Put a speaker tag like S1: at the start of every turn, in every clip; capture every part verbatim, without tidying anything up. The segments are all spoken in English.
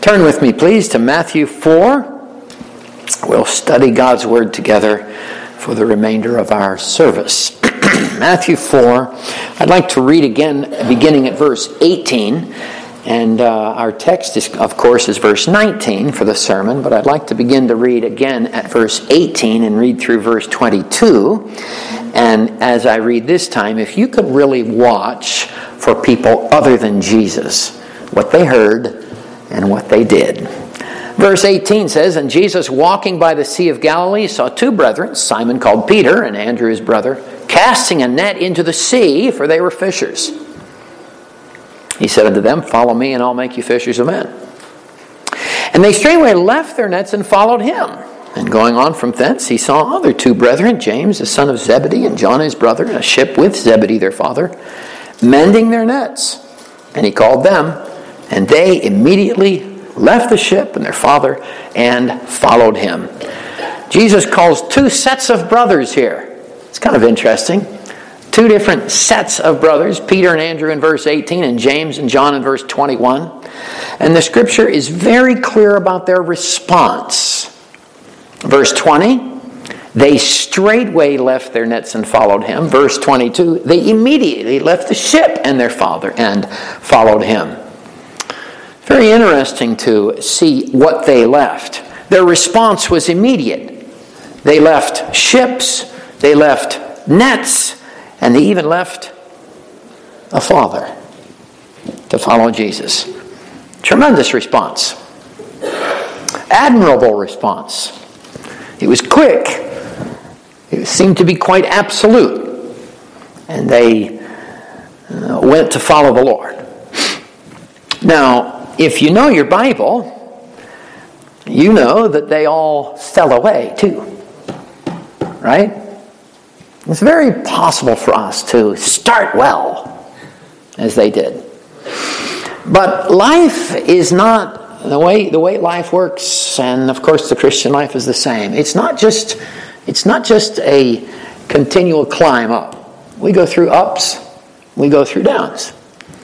S1: Turn with me, please, to Matthew four. We'll study God's Word together for the remainder of our service. Matthew four. I'd like to read again, beginning at verse eighteen. And uh, our text, is, of course, is verse nineteen for the sermon, but I'd like to begin to read again at verse eighteen and read through verse twenty-two. And as I read this time, if you could really watch for people other than Jesus, what they heard and what they did. Verse eighteen says, "And Jesus, walking by the Sea of Galilee, saw two brethren, Simon called Peter and Andrew his brother, casting a net into the sea, for they were fishers. He said unto them, Follow me, and I'll make you fishers of men. And they straightway left their nets and followed him. And going on from thence, he saw other two brethren, James the son of Zebedee, and John his brother, in a ship with Zebedee their father, mending their nets. And he called them, and they immediately left the ship and their father, and followed him." Jesus calls two sets of brothers here. It's kind of interesting. Two different sets of brothers, Peter and Andrew in verse eighteen, and James and John in verse twenty-one. And the scripture is very clear about their response. Verse twenty, they straightway left their nets and followed him. Verse twenty-two, they immediately left the ship and their father and followed him. Very interesting to see what they left. Their response was immediate. They left ships, they left nets, and they even left a father to follow Jesus. Tremendous response. Admirable response. It was quick. It seemed to be quite absolute. And they uh, went to follow the Lord. Now, if you know your Bible, you know that they all fell away too. Right? It's very possible for us to start well, as they did. But life is not the way the way life works, and of course the Christian life is the same. It's not just it's not just a continual climb up. We go through ups, we go through downs.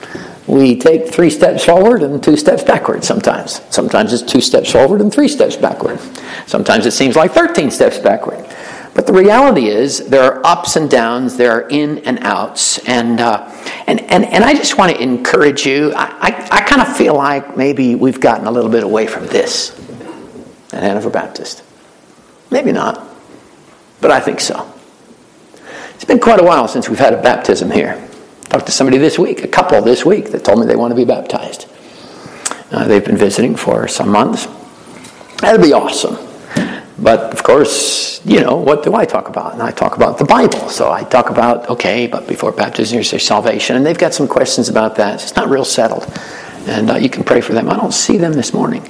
S1: We take three steps forward and two steps backward sometimes. Sometimes it's two steps forward and three steps backward. Sometimes it seems like thirteen steps backward. But the reality is there are ups and downs, there are in and outs. And uh, and, and and I just want to encourage you. I, I, I kind of feel like maybe we've gotten a little bit away from this at Hanover Baptist. Maybe not, but I think so. It's been quite a while since we've had a baptism here. I talked to somebody this week, a couple this week, that told me they want to be baptized. Uh, they've been visiting for some months. That'd be awesome. But, of course, you know, what do I talk about? And I talk about the Bible. So I talk about, okay, but before baptism, here's their salvation. And they've got some questions about that. It's not real settled. And uh, you can pray for them. I don't see them this morning.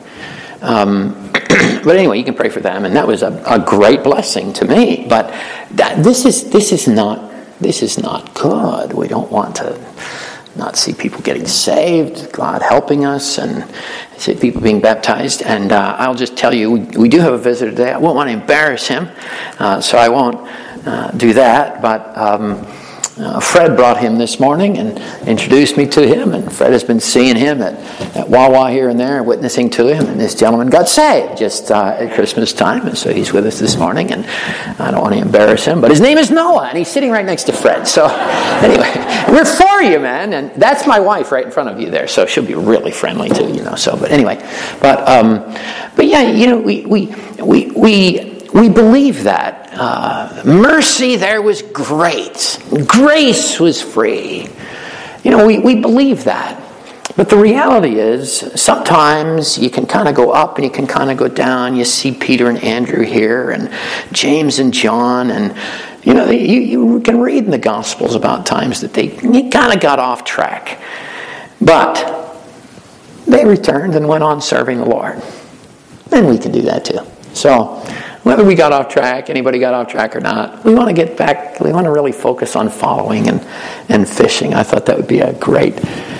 S1: Um, but anyway, you can pray for them. And that was a, a great blessing to me. But that, this is this is not this is not good. We don't want to not see people getting saved, God helping us, and see people being baptized. And uh, I'll just tell you, we, we do have a visitor today. I won't want to embarrass him, uh, so I won't uh, do that. But um, uh, Fred brought him this morning and introduced me to him. And Fred has been seeing him at, at Wawa here and there, witnessing to him. And this gentleman got saved just uh, at Christmas time. And so he's with us this morning. And I don't want to embarrass him. But his name is Noah, and he's sitting right next to Fred. So anyway, we're for you, man. And that's my wife right in front of you there. So she'll be really friendly too, you know. So, but anyway, but um, but yeah, you know, we we we we. We believe that. Uh, mercy there was great. Grace was free. You know, we, we believe that. But the reality is, sometimes you can kind of go up and you can kind of go down. You see Peter and Andrew here and James and John. And, you know, you, you can read in the Gospels about times that they kind of got off track. But they returned and went on serving the Lord. And we can do that too. So, whether we got off track, anybody got off track or not, we want to get back, we want to really focus on following and, and fishing. I thought that would be a great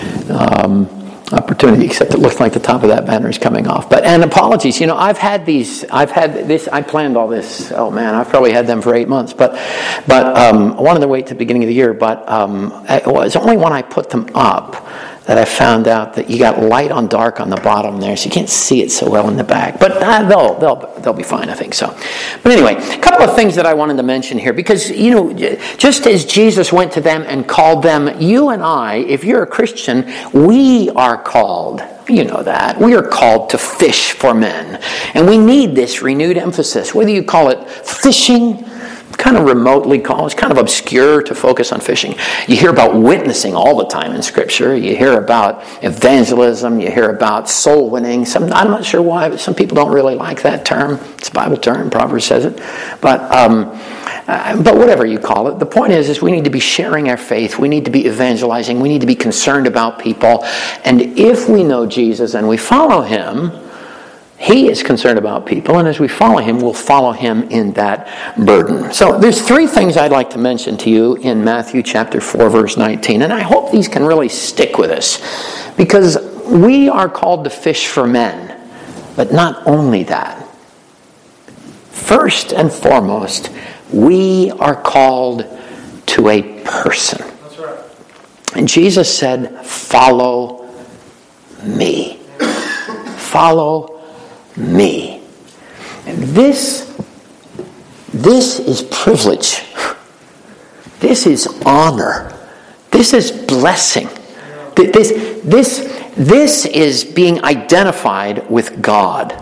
S1: um, opportunity, except it looks like the top of that banner is coming off. But, and apologies, you know, I've had these, I've had this, I planned all this, oh man, I've probably had them for eight months, but but um, I wanted to wait to the beginning of the year, but um, it was only when I put them up that I found out that you got light on dark on the bottom there, so you can't see it so well in the back. But uh, they'll they'll they'll be fine, I think so. But anyway, a couple of things that I wanted to mention here, because you know, just as Jesus went to them and called them, you and I, if you're a Christian, we are called. You know that. We are called to fish for men. And we need this renewed emphasis. Whether you call it fishing, kind of remotely called, it's kind of obscure to focus on fishing. You hear about witnessing all the time in Scripture. You hear about evangelism. You hear about soul winning. Some, I'm not sure why, but some people don't really like that term. It's a Bible term. Proverbs says it. But um, uh, but whatever you call it, the point is, is we need to be sharing our faith. We need to be evangelizing. We need to be concerned about people. And if we know Jesus and we follow Him, He is concerned about people, and as we follow Him, we'll follow Him in that burden. So there's three things I'd like to mention to you in Matthew chapter four, verse nineteen, and I hope these can really stick with us, because we are called to fish for men, but not only that. First and foremost, we are called to a person.
S2: That's right.
S1: And Jesus said, "Follow me. Follow me." And this, this is privilege. This is honor. This is blessing. This, this, this is being identified with God.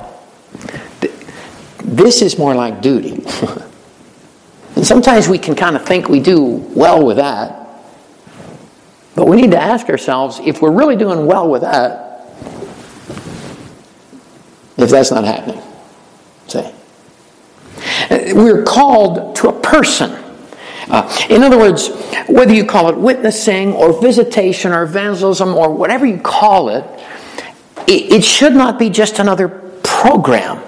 S1: This is more like duty. And sometimes we can kind of think we do well with that. But we need to ask ourselves, if we're really doing well with that, if that's not happening. See? We're called to a person. Uh, in other words, whether you call it witnessing or visitation or evangelism or whatever you call it, it, it should not be just another program.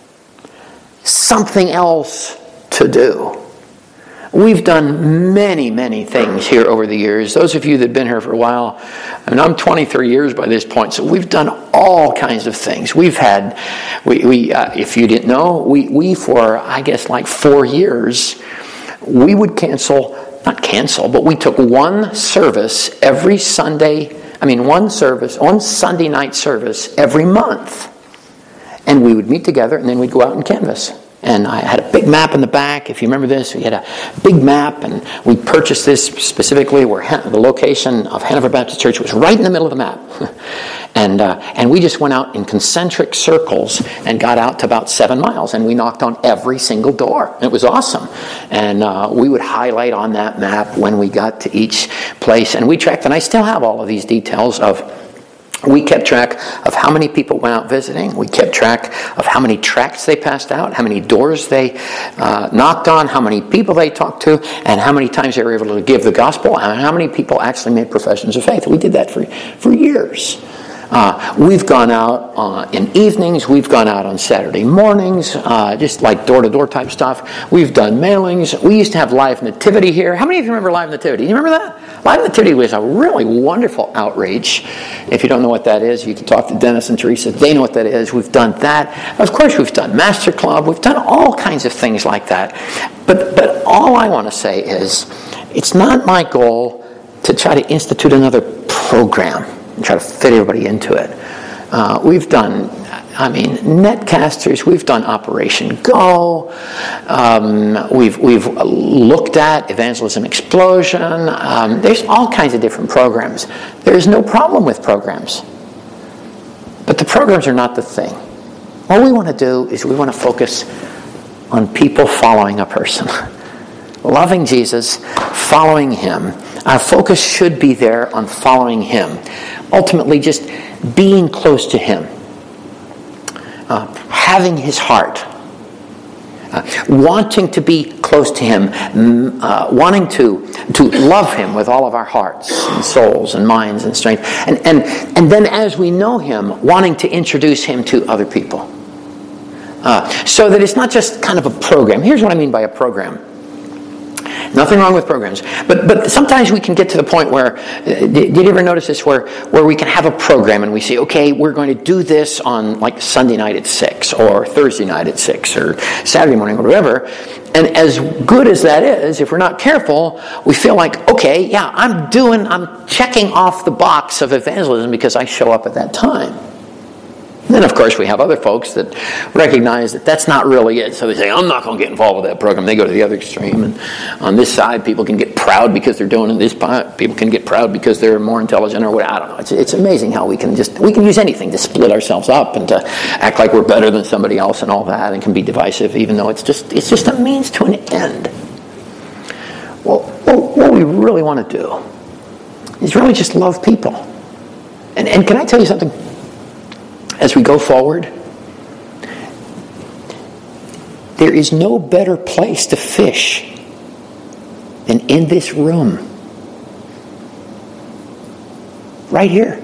S1: Something else to do. We've done many, many things here over the years. Those of you that have been here for a while, I mean, I'm twenty-three years by this point, so we've done all kinds of things. We've had, we, we uh, if you didn't know, we, we for, I guess, like four years, we would cancel, not cancel, but we took one service every Sunday, I mean, one service, one Sunday night service every month. And we would meet together, and then we'd go out and canvass. And I had a big map in the back. If you remember this, we had a big map, and we purchased this specifically where the location of Hanover Baptist Church was right in the middle of the map. and uh, and we just went out in concentric circles and got out to about seven miles, and we knocked on every single door. It was awesome. And uh, we would highlight on that map when we got to each place, and we tracked, and I still have all of these details of. We kept track of how many people went out visiting. We kept track of how many tracts they passed out, how many doors they uh, knocked on, how many people they talked to, and how many times they were able to give the gospel, and how many people actually made professions of faith. We did that for, for years. Uh, we've gone out uh, in evenings. We've gone out on Saturday mornings, uh, just like door-to-door type stuff. We've done mailings. We used to have Live Nativity here. How many of you remember Live Nativity? You remember that? Live Nativity was a really wonderful outreach. If you don't know what that is, you can talk to Dennis and Teresa. They know what that is. We've done that. Of course, we've done Master Club. We've done all kinds of things like that. But, but all I want to say is, it's not my goal to try to institute another program and try to fit everybody into it. Uh, we've done, I mean, netcasters. We've done Operation Go. Um, we've we've looked at Evangelism Explosion. Um, there's all kinds of different programs. There's no problem with programs, but the programs are not the thing. All we want to do is we want to focus on people following a person, loving Jesus, following Him. Our focus should be there on following Him. Ultimately, just being close to Him. Uh, having His heart. Uh, wanting to be close to Him. Uh, wanting to, to love Him with all of our hearts and souls and minds and strength. And, and, and then as we know Him, wanting to introduce Him to other people. Uh, so that it's not just kind of a program. Here's what I mean by a program. Nothing wrong with programs. But but sometimes we can get to the point where, uh, did, did you ever notice this, where, where we can have a program and we say, okay, we're going to do this on like Sunday night at six, or Thursday night at six, or Saturday morning, or whatever. And as good as that is, if we're not careful, we feel like, okay, yeah, I'm doing, I'm checking off the box of evangelism because I show up at that time. And then, of course, we have other folks that recognize that that's not really it. So they say, I'm not going to get involved with that program. They go to the other extreme. And on this side, people can get proud because they're doing it. This part, people can get proud because they're more intelligent or what. I don't know. It's, it's amazing how we can just, we can use anything to split ourselves up and to act like we're better than somebody else and all that, and can be divisive, even though it's just, it's just a means to an end. Well, what we really want to do is really just love people. And, and can I tell you something? As we go forward, there is no better place to fish than in this room. Right here.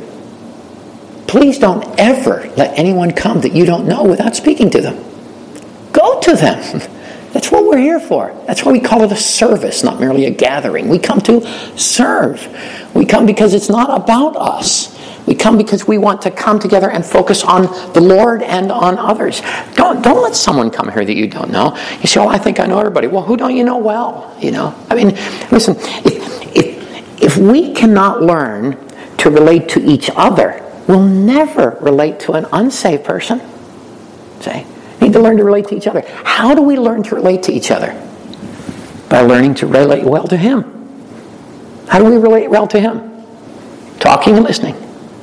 S1: Please don't ever let anyone come that you don't know without speaking to them. Go to them. That's what we're here for. That's why we call it a service, not merely a gathering. We come to serve. We come because it's not about us. We come because we want to come together and focus on the Lord and on others. Don't don't let someone come here that you don't know. You say, "Oh, I think I know everybody." Well, who don't you know well? You know, I mean, listen. If if, if we cannot learn to relate to each other, we'll never relate to an unsaved person. Say, we need to learn to relate to each other. How do we learn to relate to each other? By learning to relate well to Him. How do we relate well to Him? Talking and listening.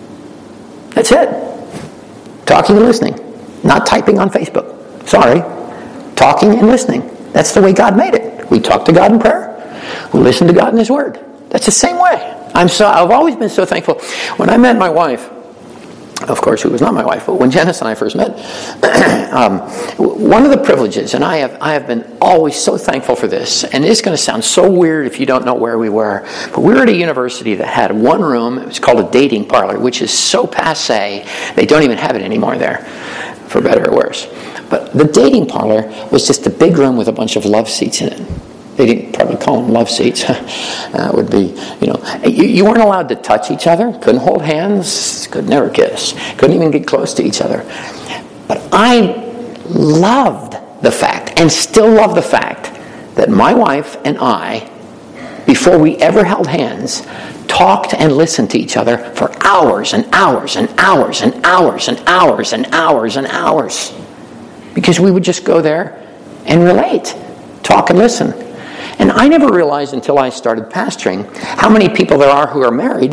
S1: That's it. Talking and listening. Not typing on Facebook. Sorry. Talking and listening. That's the way God made it. We talk to God in prayer. We listen to God in His Word. That's the same way. I'm so, I've always been so thankful. When I met my wife, of course, who was not my wife, but when Janice and I first met, um, one of the privileges, and I have I have been always so thankful for this, and it's going to sound so weird if you don't know where we were, but we were at a university that had one room. It was called a dating parlor, which is so passé, they don't even have it anymore there, for better or worse. But the dating parlor was just a big room with a bunch of love seats in it. They didn't probably call them love seats. That would be, you know, you, you weren't allowed to touch each other, couldn't hold hands, could never kiss, couldn't even get close to each other. But I loved the fact, and still love the fact, that my wife and I, before we ever held hands, talked and listened to each other for hours and hours and hours and hours and hours and hours and hours. Because we would just go there and relate, talk and listen. And I never realized until I started pastoring how many people there are who are married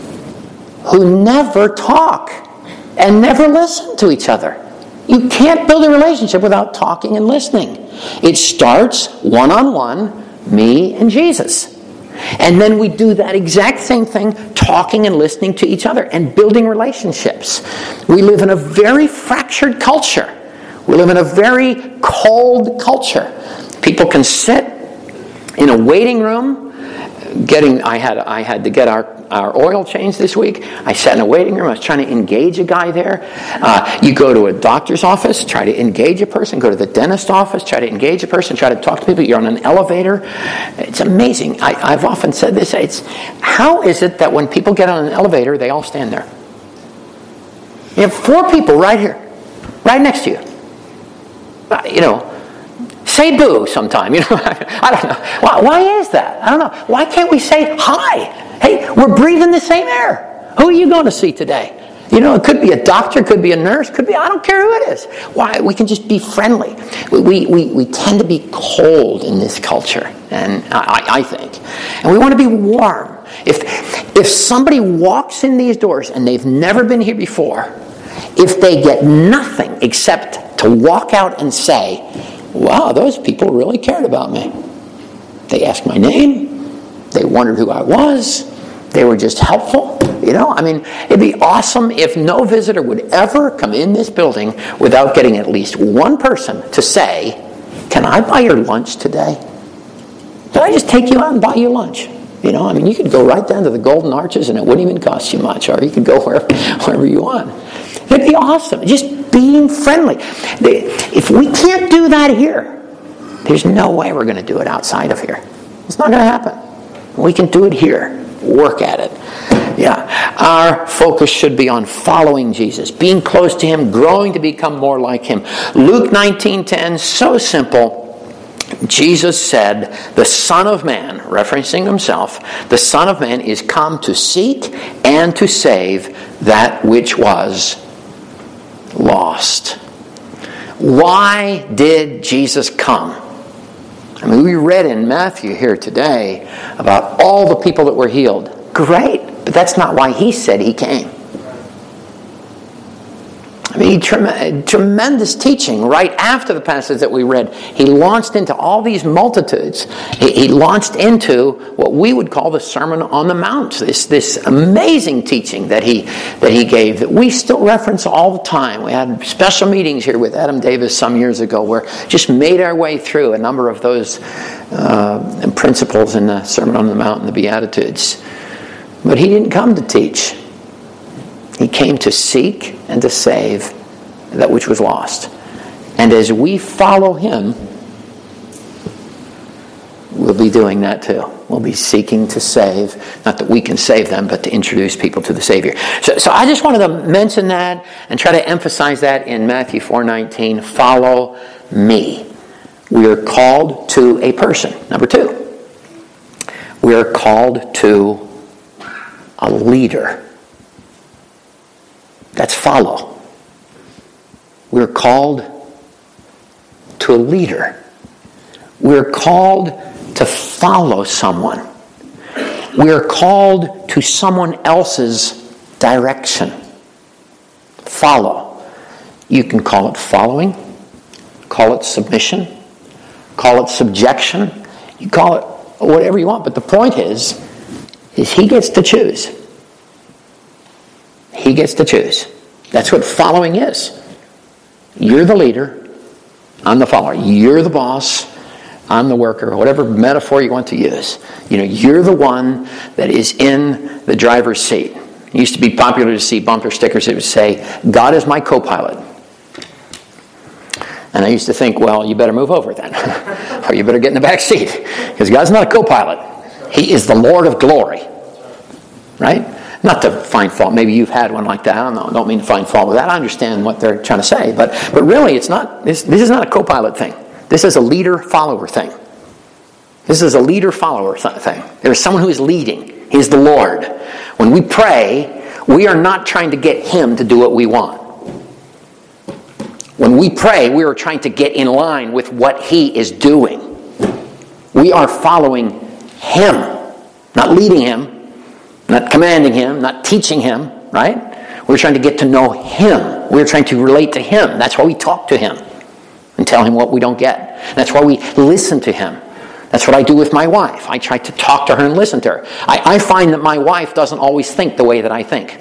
S1: who never talk and never listen to each other. You can't build a relationship without talking and listening. It starts one-on-one, me and Jesus. And then we do that exact same thing, talking and listening to each other and building relationships. We live in a very fractured culture. We live in a very cold culture. People can sit in a waiting room, getting. I had I had to get our, our oil changed this week. I sat in a waiting room. I was trying to engage a guy there. Uh, you go to a doctor's office, try to engage a person. Go to the dentist office, try to engage a person. Try to talk to people. You're on an elevator. It's amazing. I, I've often said this. It's how is it that when people get on an elevator, they all stand there? You have four people right here, right next to you. Uh, you know. Say boo sometime, you know. I don't know. Why, why is that? I don't know. Why can't we say hi? Hey, we're breathing the same air. Who are you going to see today? You know, it could be a doctor, could be a nurse, could be, I don't care who it is. Why? We can just be friendly. We we, we tend to be cold in this culture, and I, I think. And we want to be warm. If if somebody walks in these doors and they've never been here before, if they get nothing except to walk out and say, wow, those people really cared about me. They asked my name. They wondered who I was. They were just helpful. You know, I mean, it'd be awesome if no visitor would ever come in this building without getting at least one person to say, can I buy your lunch today? Can I just take you out and buy you lunch? You know, I mean, you could go right down to the Golden Arches and it wouldn't even cost you much, or you could go wherever, wherever you want. It'd be awesome. Just being friendly. If we can't do that here, there's no way we're going to do it outside of here. It's not going to happen. We can do it here. Work at it. Yeah. Our focus should be on following Jesus, being close to Him, growing to become more like Him. Luke nineteen ten, so simple. Jesus said, the Son of Man, referencing Himself, the Son of Man is come to seek and to save that which was lost. Why did Jesus come? I mean, we read in Matthew here today about all the people that were healed. Great, but that's not why He said He came. I mean, trem- tremendous teaching right after the passage that we read. He launched into all these multitudes. He, he launched into what we would call the Sermon on the Mount. This, this amazing teaching that he, that he gave that we still reference all the time. We had special meetings here with Adam Davis some years ago where just made our way through a number of those uh, principles in the Sermon on the Mount and the Beatitudes. But He didn't come to teach. He came to seek and to save that which was lost. And as we follow Him, we'll be doing that too. We'll be seeking to save, not that we can save them, but to introduce people to the Savior. So, so I just wanted to mention that and try to emphasize that in Matthew four nineteen. Follow me. We are called to a person. Number two, we are called to a leader. That's follow. We're called to a leader. We're called to follow someone. We're called to someone else's direction. Follow. You can call it following, call it submission, call it subjection. You call it whatever you want, but the point is, is He gets to choose. He gets to choose. That's what following is. You're the leader. I'm the follower. You're the boss. I'm the worker. Whatever metaphor you want to use. You know, you're the one that is in the driver's seat. It used to be popular to see bumper stickers that would say, God is my co-pilot. And I used to think, well, you better move over then. Or you better get in the back seat. Because God's not a co-pilot. He is the Lord of glory. Right? Not to find fault. Maybe you've had one like that. I don't know. I don't mean to find fault with that. I understand what they're trying to say. But but really, it's not. This, this is not a co-pilot thing. This is a leader-follower thing. This is a leader-follower thing. There is someone who is leading. He is the Lord. When we pray, we are not trying to get Him to do what we want. When we pray, we are trying to get in line with what He is doing. We are following Him, not leading Him. Not commanding Him, not teaching Him, right? We're trying to get to know Him. We're trying to relate to Him. That's why we talk to Him and tell Him what we don't get. That's why we listen to Him. That's what I do with my wife. I try to talk to her and listen to her. I, I find that my wife doesn't always think the way that I think.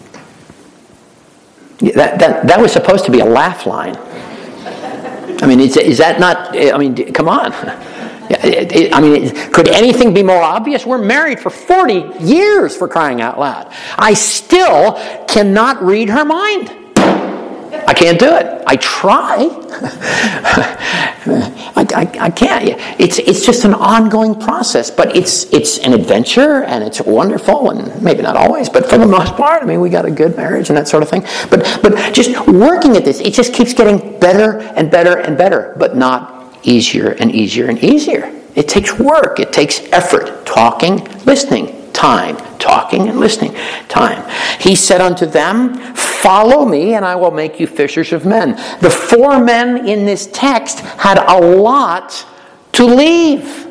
S1: That, that, that was supposed to be a laugh line. I mean, is, is that not, I mean, come on. It, it, I mean, could anything be more obvious? We're married for forty years, for crying out loud. I still cannot read her mind. I can't do it. I try. I, I, I can't. It's it's just an ongoing process, but it's it's an adventure and it's wonderful, and maybe not always, but for the most part, I mean, we got a good marriage and that sort of thing. But but just working at this, it just keeps getting better and better and better, but not easier and easier and easier. It takes work. It takes effort. Talking, listening, time. Talking and listening, time. He said unto them, follow me and I will make you fishers of men. The four men in this text had a lot to leave.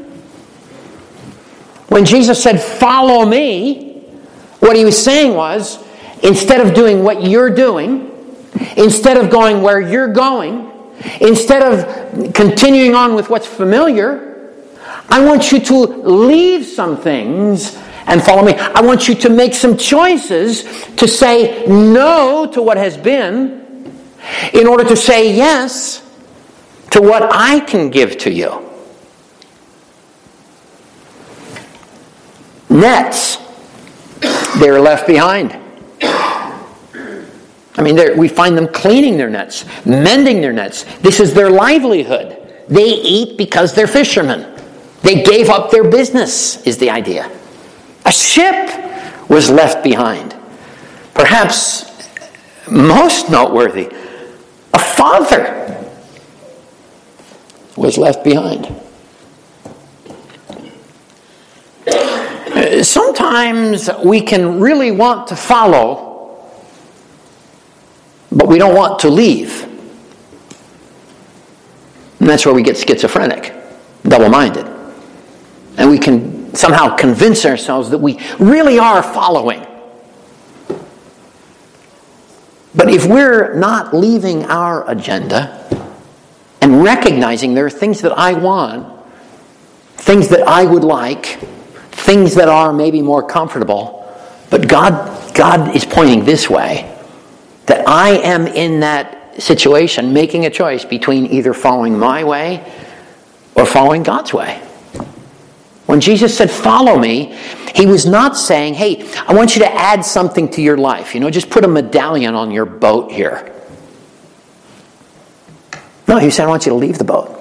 S1: When Jesus said, follow me, what He was saying was, instead of doing what you're doing, instead of going where you're going, instead of continuing on with what's familiar, I want you to leave some things and follow me. I want you to make some choices to say no to what has been in order to say yes to what I can give to you. Nets, they were left behind. I mean, we find them cleaning their nets, mending their nets. This is their livelihood. They eat because they're fishermen. They gave up their business, is the idea. A ship was left behind. Perhaps most noteworthy, a father was left behind. Sometimes we can really want to follow, but we don't want to leave. And that's where we get schizophrenic, double-minded. And we can somehow convince ourselves that we really are following. But if we're not leaving our agenda and recognizing there are things that I want, things that I would like, things that are maybe more comfortable, but God, God is pointing this way, that I am in that situation making a choice between either following my way or following God's way. When Jesus said, follow me, he was not saying, hey, I want you to add something to your life. You know, just put a medallion on your boat here. No, he said, I want you to leave the boat.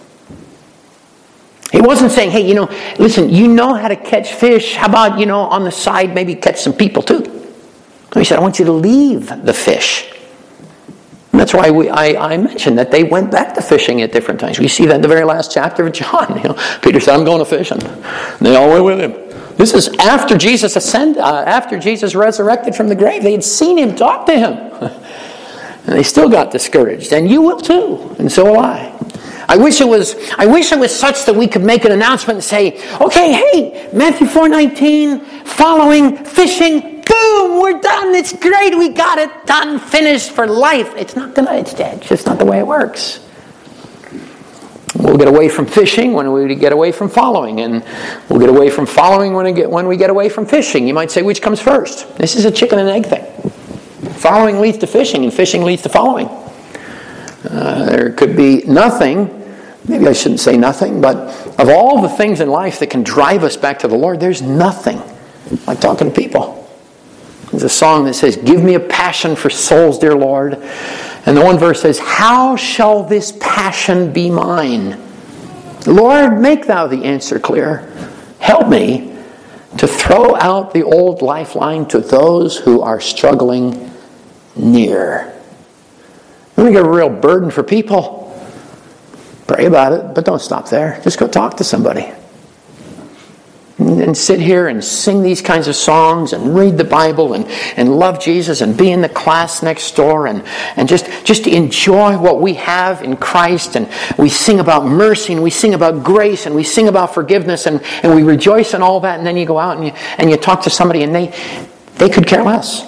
S1: He wasn't saying, hey, you know, listen, you know how to catch fish. How about, you know, on the side, maybe catch some people too? No, he said, I want you to leave the fish. And that's why we, I, I mentioned that they went back to fishing at different times. We see that in the very last chapter of John. You know, Peter said, I'm going to fishing. And they all went with him. This is after Jesus ascended, uh, after Jesus resurrected from the grave. They had seen him, talk to him. And they still got discouraged. And you will too. And so will I. I wish it was I wish it was such that we could make an announcement and say, okay, hey, Matthew four nineteen, following, fishing, boom, we're done. It's great. We got it done, finished for life. It's not gonna, it's dead. It's just not the way it works. We'll get away from fishing when we get away from following, and we'll get away from following when we get when we get away from fishing. You might say, which comes first? This is a chicken and egg thing. Following leads to fishing, and fishing leads to following. Uh, there could be nothing, maybe I shouldn't say nothing, but of all the things in life that can drive us back to the Lord, there's nothing like talking to people. There's a song that says, give me a passion for souls, dear Lord. And the one verse says, how shall this passion be mine? Lord, make thou the answer clear. Help me to throw out the old lifeline to those who are struggling near. When we get a real burden for people, pray about it, but don't stop there. Just go talk to somebody. And sit here and sing these kinds of songs and read the Bible and, and love Jesus and be in the class next door and, and just, just enjoy what we have in Christ. And we sing about mercy and we sing about grace and we sing about forgiveness and, and we rejoice in all that. And then you go out and you, and you talk to somebody and they, they could care less.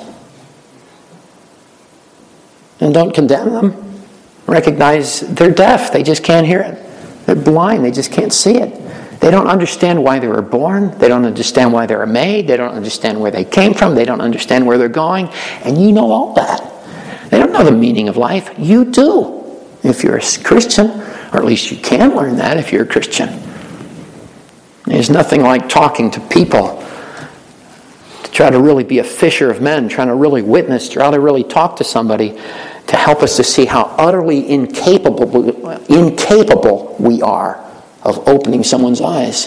S1: And don't condemn them. Recognize they're deaf. They just can't hear it. They're blind. They just can't see it. They don't understand why they were born. They don't understand why they were made. They don't understand where they came from. They don't understand where they're going. And you know all that. They don't know the meaning of life. You do, if you're a Christian. Or at least you can learn that if you're a Christian. There's nothing like talking to people. To try to really be a fisher of men. Trying to really witness. Try to really talk to somebody. To help us to see how utterly incapable, incapable we are of opening someone's eyes,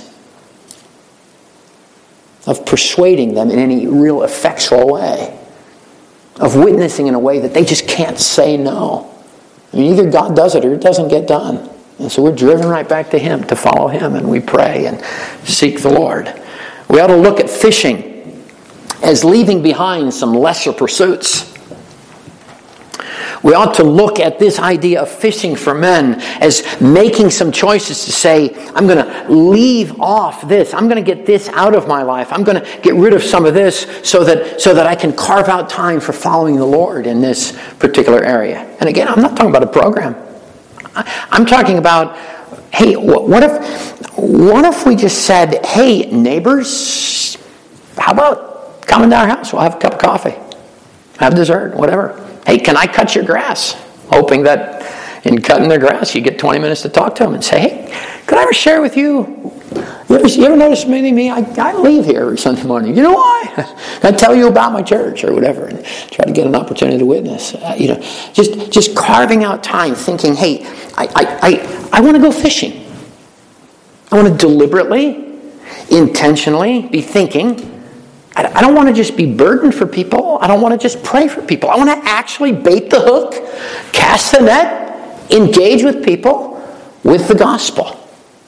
S1: of persuading them in any real effectual way, of witnessing in a way that they just can't say no. I mean, either God does it or it doesn't get done. And so we're driven right back to Him, to follow Him, and we pray and seek the Lord. We ought to look at fishing as leaving behind some lesser pursuits. We ought to look at this idea of fishing for men as making some choices to say, I'm going to leave off this. I'm going to get this out of my life. I'm going to get rid of some of this so that, so that I can carve out time for following the Lord in this particular area. And again, I'm not talking about a program. I'm talking about, hey, what if, what if we just said, hey, neighbors, how about coming to our house? We'll have a cup of coffee, have dessert, whatever. Hey, can I cut your grass? Hoping that in cutting their grass, you get twenty minutes to talk to them and say, hey, could I ever share with you? You ever, you ever notice maybe me? I, I leave here every Sunday morning. You know why? I tell you about my church or whatever and try to get an opportunity to witness. Uh, you know, just, just carving out time thinking, hey, I, I, I, I want to go fishing. I want to deliberately, intentionally be thinking. I don't want to just be burdened for people. I don't want to just pray for people. I want to actually bait the hook, cast the net, engage with people with the gospel.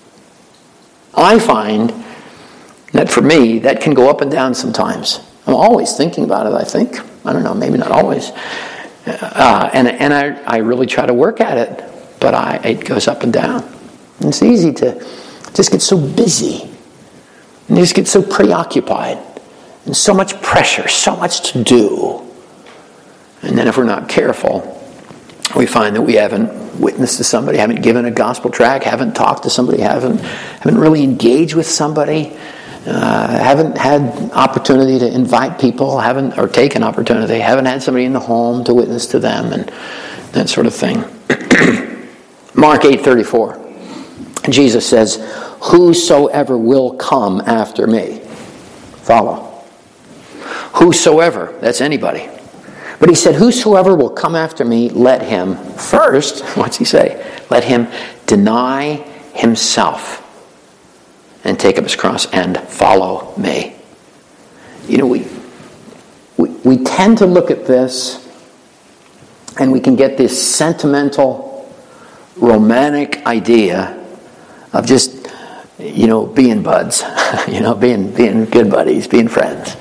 S1: I find that for me, that can go up and down sometimes. I'm always thinking about it, I think. I don't know, maybe not always. Uh, and and I, I really try to work at it, but I, it goes up and down. And it's easy to just get so busy and just get so preoccupied. And so much pressure, so much to do. And then if we're not careful, we find that we haven't witnessed to somebody, haven't given a gospel tract, haven't talked to somebody, haven't, haven't really engaged with somebody, uh, haven't had opportunity to invite people, haven't or take an opportunity, haven't had somebody in the home to witness to them, and that sort of thing. Mark eight thirty-four. Jesus says, "Whosoever will come after me, follow." Whosoever, that's anybody. But he said, whosoever will come after me, let him first, what's he say? Let him deny himself and take up his cross and follow me. You know, we, we, we tend to look at this and we can get this sentimental, romantic idea of just, you know, being buds, you know, being, being good buddies, being friends.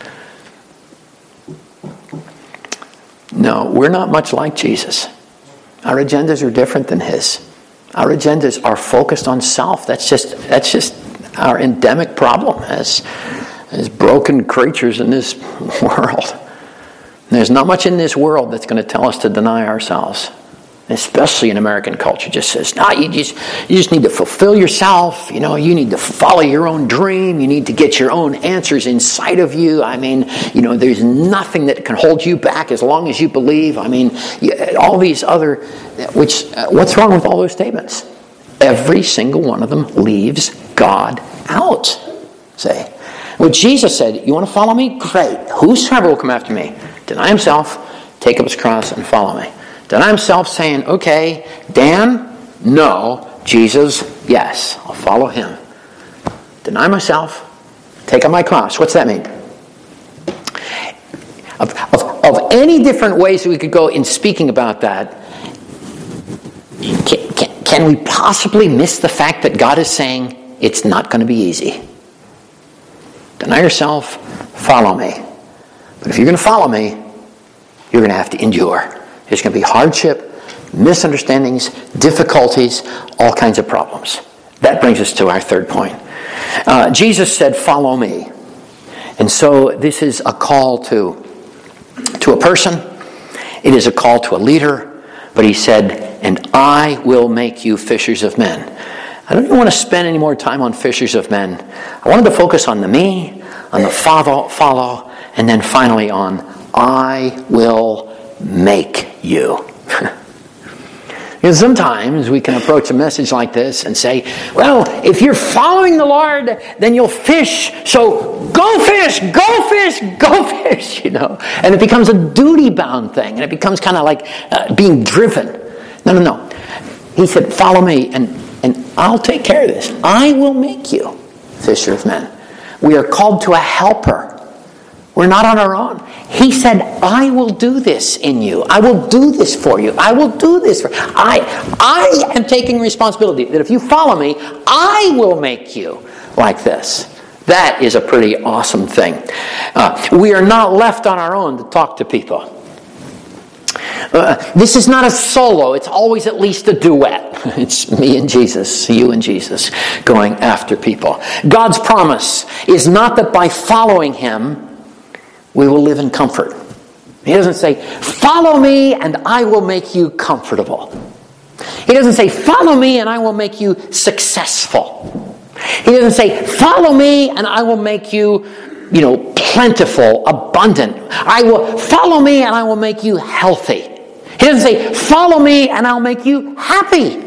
S1: No, we're not much like Jesus. Our agendas are different than his. Our agendas are focused on self. That's just that's just our endemic problem as, as broken creatures in this world. There's not much in this world that's going to tell us to deny ourselves. Especially in American culture, just says, no, you just you just need to fulfill yourself. You know, you need to follow your own dream. You need to get your own answers inside of you. I mean, you know, there's nothing that can hold you back as long as you believe. I mean, all these other, which, uh, what's wrong with all those statements? Every single one of them leaves God out. Say, what Jesus said, you want to follow me? Great. Whosoever will come after me, deny himself, take up his cross, and follow me. Deny himself saying, okay, Dan, no. Jesus, yes. I'll follow him. Deny myself, take up my cross. What's that mean? Of, of, of any different ways that we could go in speaking about that, can, can, can we possibly miss the fact that God is saying it's not going to be easy? Deny yourself, follow me. But if you're going to follow me, you're going to have to endure. There's going to be hardship, misunderstandings, difficulties, all kinds of problems. That brings us to our third point. Uh, Jesus said, follow me. And so this is a call to, to a person. It is a call to a leader. But he said, and I will make you fishers of men. I don't even want to spend any more time on fishers of men. I wanted to focus on the me, on the follow, follow, and then finally on I will make you. Because sometimes we can approach a message like this and say, well, if you're following the Lord, then you'll fish. So go fish, go fish, go fish, you know. And it becomes a duty-bound thing. And it becomes kind of like uh, being driven. No, no, no. He said, follow me, and, and I'll take care of this. I will make you fisher of men. We are called to a helper. We're not on our own. He said, I will do this in you. I will do this for you. I will do this for you. I, I am taking responsibility that if you follow me, I will make you like this. That is a pretty awesome thing. Uh, we are not left on our own to talk to people. Uh, this is not a solo. It's always at least a duet. It's me and Jesus, you and Jesus, going after people. God's promise is not that by following him, we will live in comfort. He doesn't say, follow me and I will make you comfortable. He doesn't say, follow me and I will make you successful. He doesn't say, follow me and I will make you, you know, plentiful, abundant. I will follow me and I will make you healthy. He doesn't say, follow me and I'll make you happy.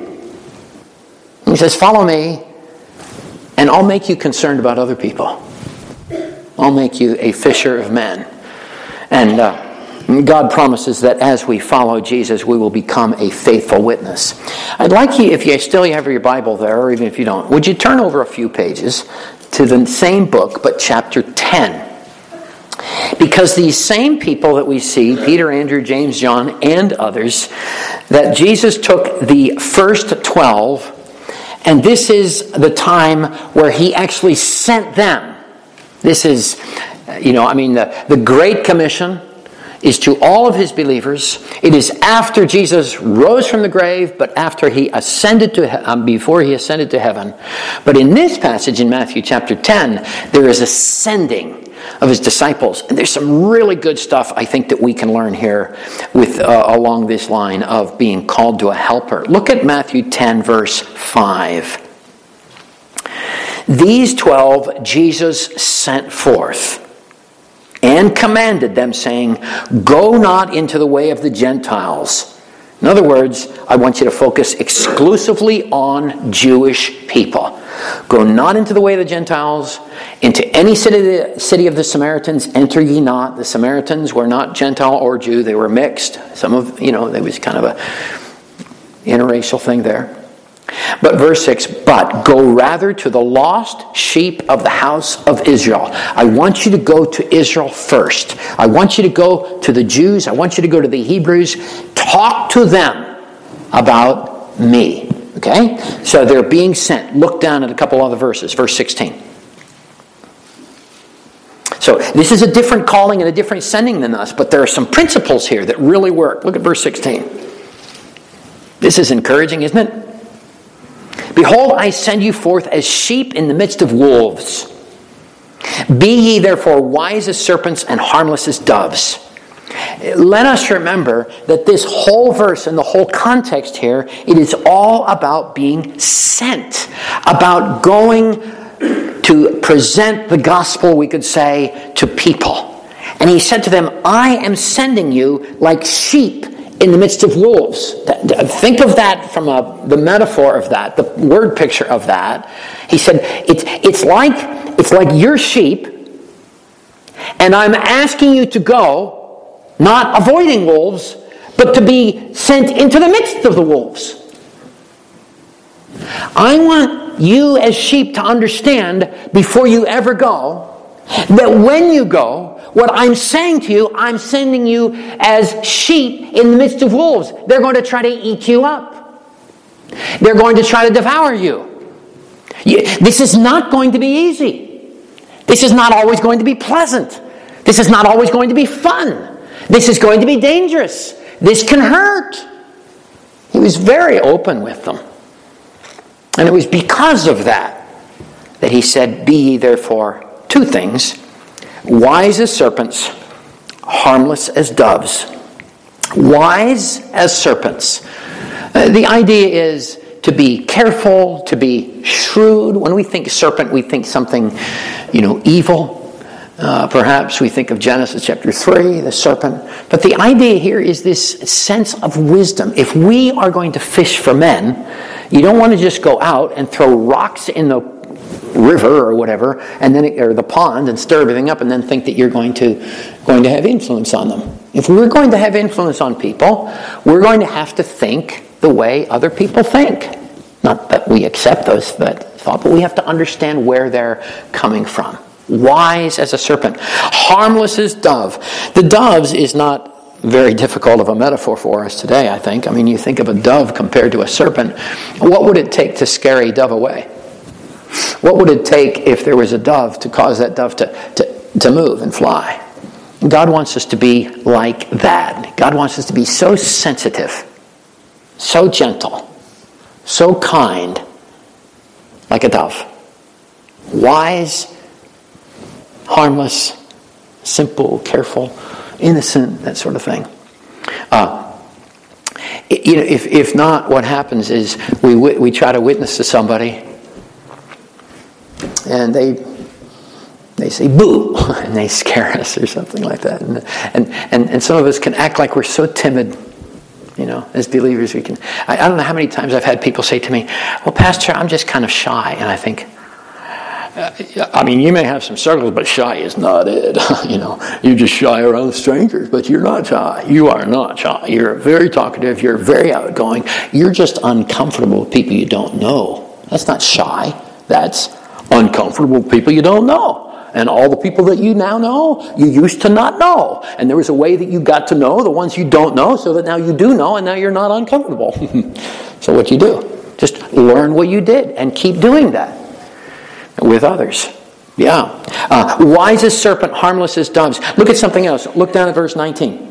S1: He says, follow me and I'll make you concerned about other people. I'll make you a fisher of men. And uh, God promises that as we follow Jesus, we will become a faithful witness. I'd like you, if you still have your Bible there, or even if you don't, would you turn over a few pages to the same book, but chapter ten. Because these same people that we see, Peter, Andrew, James, John, and others, that Jesus took the first twelve, and this is the time where he actually sent them. This is, you know, I mean, the, the Great Commission is to all of his believers. It is after Jesus rose from the grave, but after he ascended to um, before he ascended to heaven. But in this passage in Matthew chapter ten, there is a sending of his disciples, and there's some really good stuff I think that we can learn here with uh, along this line of being called to a helper. Look at Matthew ten, verse five. These twelve Jesus sent forth and commanded them, saying, "Go not into the way of the Gentiles." In other words, I want you to focus exclusively on Jewish people. Go not into the way of the Gentiles. Into any city, city of the Samaritans enter ye not. The Samaritans were not Gentile or Jew. They were mixed. Some of, you know, there was kind of a interracial thing there. But verse six, "But go rather to the lost sheep of the house of Israel." I want you to go to Israel first. I want you to go to the Jews. I want you to go to the Hebrews. Talk to them about me. Okay? So they're being sent. Look down at a couple other verses. Verse sixteen. So this is a different calling and a different sending than us, but there are some principles here that really work. Look at verse sixteen. This is encouraging, isn't it? "Behold, I send you forth as sheep in the midst of wolves. Be ye therefore wise as serpents and harmless as doves." Let us remember that this whole verse and the whole context here, it is all about being sent, about going to present the gospel, we could say, to people. And he said to them, "I am sending you like sheep in the midst of wolves." Think of that from a, the metaphor of that, the word picture of that. He said, it's, it's, like, it's like you're sheep, and I'm asking you to go, not avoiding wolves, but to be sent into the midst of the wolves. I want you as sheep to understand, before you ever go, that when you go, what I'm saying to you, I'm sending you as sheep in the midst of wolves. They're going to try to eat you up. They're going to try to devour you. This is not going to be easy. This is not always going to be pleasant. This is not always going to be fun. This is going to be dangerous. This can hurt. He was very open with them. And it was because of that that he said, "Be ye therefore," two things, "wise as serpents, harmless as doves." Wise as serpents. Uh, the idea is to be careful, to be shrewd. When we think serpent, we think something, you know, evil. Uh, perhaps we think of Genesis chapter three, the serpent. But the idea here is this sense of wisdom. If we are going to fish for men, you don't want to just go out and throw rocks in the river or whatever, and then or the pond, and stir everything up, and then think that you're going to going to have influence on them. If we're going to have influence on people, we're going to have to think the way other people think. Not that we accept those that thought, but we have to understand where they're coming from. Wise as a serpent, harmless as dove. The doves is not very difficult of a metaphor for us today, I think. I mean, you think of a dove compared to a serpent. What would it take to scare a dove away? What would it take if there was a dove to cause that dove to, to, to move and fly? God wants us to be like that. God wants us to be so sensitive, so gentle, so kind, like a dove. Wise, harmless, simple, careful, innocent, that sort of thing. Uh, you know, if if not, what happens is we we try to witness to somebody, and they they say boo, and they scare us or something like that, and and and, and some of us can act like we're so timid. You know, as believers, we can. I, I don't know how many times I've had people say to me, "Well, Pastor, I'm just kind of shy," and I think, I mean, you may have some struggles, but shy is not it. You know, you're just shy around strangers, but you're not shy. You are not shy. You're very talkative. You're very outgoing. You're just uncomfortable with people you don't know. That's not shy. That's uncomfortable with people you don't know. And all the people that you now know, you used to not know. And there was a way that you got to know the ones you don't know, so that now you do know, and now you're not uncomfortable. So what you do? Just learn what you did and keep doing that with others. Yeah. Uh, wise as serpent, harmless as doves. Look at something else. Look down at verse nineteen.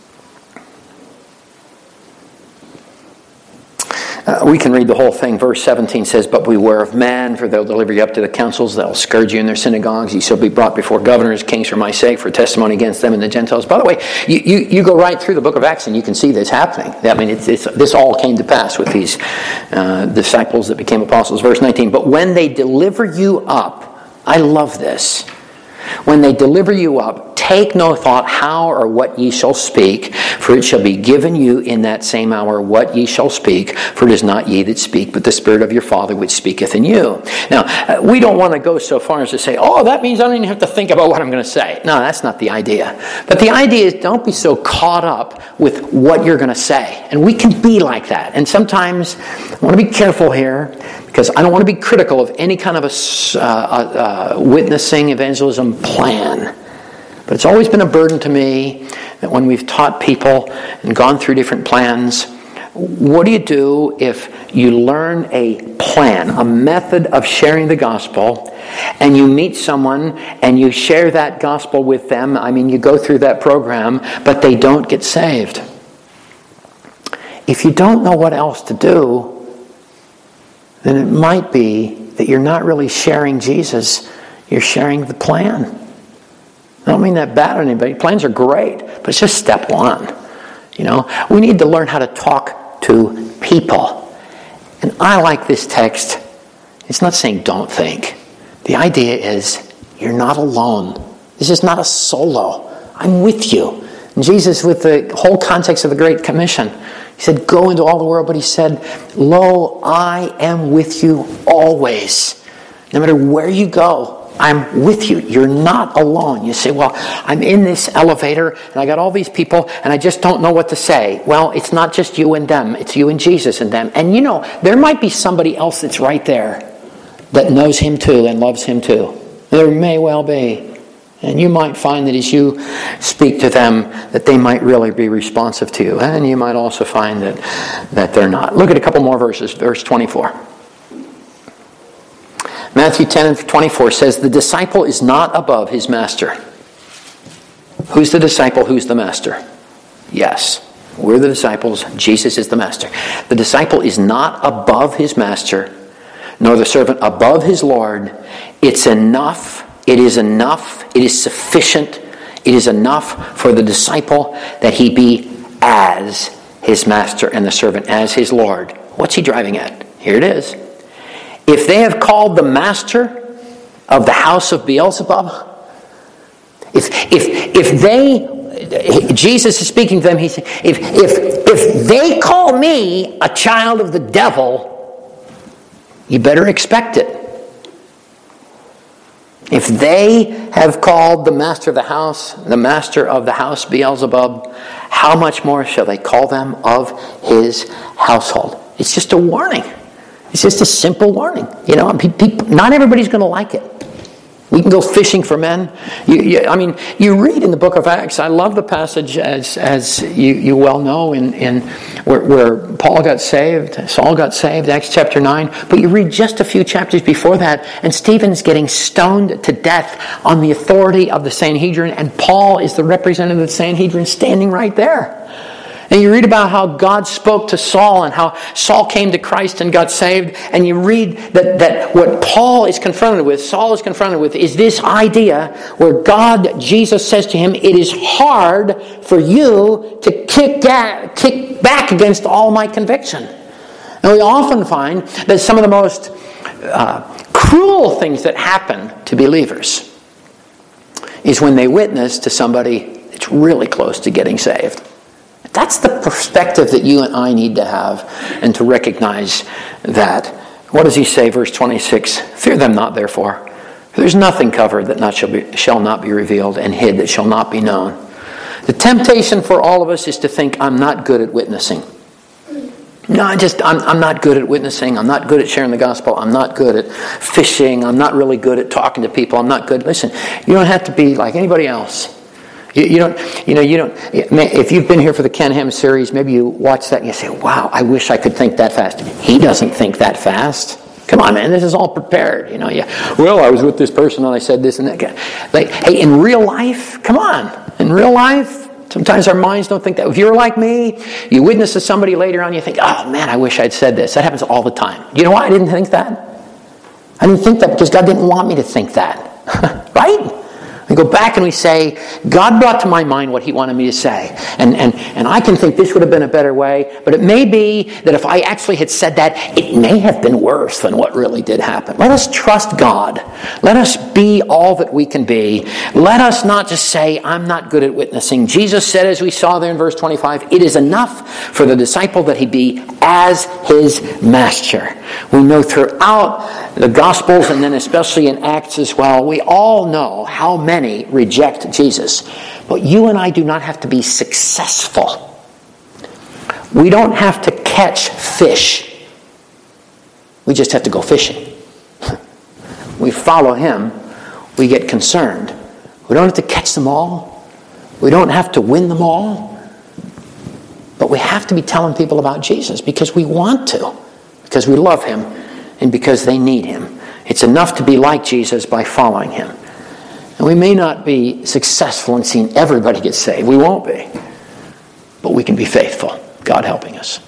S1: Uh, we can read the whole thing. Verse seventeen says, "But beware of man, for they'll deliver you up to the councils. They'll scourge you in their synagogues. You shall be brought before governors, kings for my sake, for testimony against them and the Gentiles." By the way, you, you, you go right through the book of Acts and you can see this happening. I mean, it's, it's, this all came to pass with these uh, disciples that became apostles. Verse nineteen, "But when they deliver you up," I love this. "When they deliver you up, take no thought how or what ye shall speak, for it shall be given you in that same hour what ye shall speak, for it is not ye that speak, but the Spirit of your Father which speaketh in you." Now, uh, we don't want to go so far as to say, oh, that means I don't even have to think about what I'm going to say. No, that's not the idea. But the idea is, don't be so caught up with what you're going to say. And we can be like that. And sometimes, I want to be careful here, because I don't want to be critical of any kind of a uh, uh, witnessing evangelism plan. But it's always been a burden to me that when we've taught people and gone through different plans, what do you do if you learn a plan, a method of sharing the gospel, and you meet someone and you share that gospel with them? I mean, you go through that program, but they don't get saved. If you don't know what else to do, then it might be that you're not really sharing Jesus, you're sharing the plan. I don't mean that bad on anybody. Plans are great, but it's just step one. You know, we need to learn how to talk to people. And I like this text. It's not saying don't think. The idea is you're not alone. This is not a solo. I'm with you. And Jesus, with the whole context of the Great Commission, he said, go into all the world, but he said, lo, I am with you always. No matter where you go, I'm with you. You're not alone. You say, well, I'm in this elevator and I got all these people and I just don't know what to say. Well, it's not just you and them. It's you and Jesus and them. And you know, there might be somebody else that's right there that knows him too and loves him too. There may well be. And you might find that as you speak to them that they might really be responsive to you. And you might also find that, that they're not. Look at a couple more verses. Verse twenty-four. Matthew ten and twenty-four says, the disciple is not above his master. Who's the disciple? Who's the master? Yes, we're the disciples. Jesus is the master. The disciple is not above his master, nor the servant above his Lord. It's enough. It is enough. It is sufficient. It is enough for the disciple that he be as his master and the servant as his Lord. What's he driving at? Here it is. If they have called the master of the house of Beelzebub, if if if they, Jesus is speaking to them, he said, if if if they call me a child of the devil, you better expect it. If they have called the master of the house, the master of the house Beelzebub, how much more shall they call them of his household? It's just a warning. It's just a simple warning. You know, people, not everybody's going to like it. We can go fishing for men. You, you, I mean, you read in the book of Acts, I love the passage, as as you, you well know, in, in where, where Paul got saved, Saul got saved, Acts chapter nine. But you read just a few chapters before that, and Stephen's getting stoned to death on the authority of the Sanhedrin, and Paul is the representative of the Sanhedrin standing right there. And you read about how God spoke to Saul and how Saul came to Christ and got saved. And you read that, that what Paul is confronted with, Saul is confronted with, is this idea where God, Jesus says to him, it is hard for you to kick, at, kick back against all my conviction. And we often find that some of the most uh, cruel things that happen to believers is when they witness to somebody that's really close to getting saved. That's the perspective that you and I need to have and to recognize that. What does he say, verse twenty-six? Fear them not, therefore, There's nothing covered that not shall, be, shall not be revealed, and hid that shall not be known. The temptation for all of us is to think, I'm not good at witnessing. No, I just, I'm, I'm not good at witnessing. I'm not good at sharing the gospel. I'm not good at fishing. I'm not really good at talking to people. I'm not good. Listen, you don't have to be like anybody else. You, you don't, you know, you don't, if you've been here for the Ken Ham series, maybe you watch that and you say, wow, I wish I could think that fast. He doesn't think that fast. Come on, man, this is all prepared. You know, yeah. Well, I was with this person and I said this and that. Like, hey, in real life, come on. In real life, sometimes our minds don't think that. If you're like me, you witness to somebody later on, you think, oh man, I wish I'd said this. That happens all the time. You know why I didn't think that? I didn't think that because God didn't want me to think that. Right? We go back and we say, God brought to my mind what He wanted me to say. And, and, and I can think this would have been a better way, but it may be that if I actually had said that, it may have been worse than what really did happen. Let us trust God. Let us be all that we can be. Let us not just say, I'm not good at witnessing. Jesus said, as we saw there in verse twenty-five, it is enough for the disciple that he be as his master. We know throughout the Gospels, and then especially in Acts as well, we all know how many reject Jesus. But you and I do not have to be successful. We don't have to catch fish. We just have to go fishing. We follow Him. We get concerned. We don't have to catch them all. We don't have to win them all. But we have to be telling people about Jesus because we want to. Because we love Him and because they need Him. It's enough to be like Jesus by following Him. And we may not be successful in seeing everybody get saved. We won't be. But we can be faithful. God helping us.